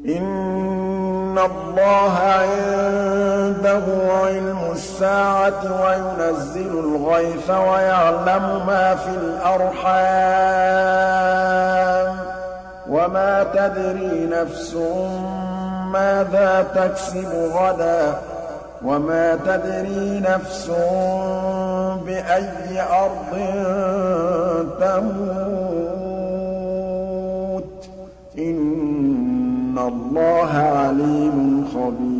إِنَّ اللَّهَ عِندَهُ عِلْمُ السَّاعَةِ وَيُنَزِّلُ الْغَيْثَ وَيَعْلَمُ مَا فِي الْأَرْحَامِ ۖ وَمَا تَدْرِي نَفْسٌ مَّاذَا تَكْسِبُ غَدًا ۖ وَمَا تَدْرِي نَفْسٌ بِأَيِّ أَرْضٍ تَمُوتُ ۚ إِنَّ اللَّهَ عَلِيمٌ خَبِيرٌ.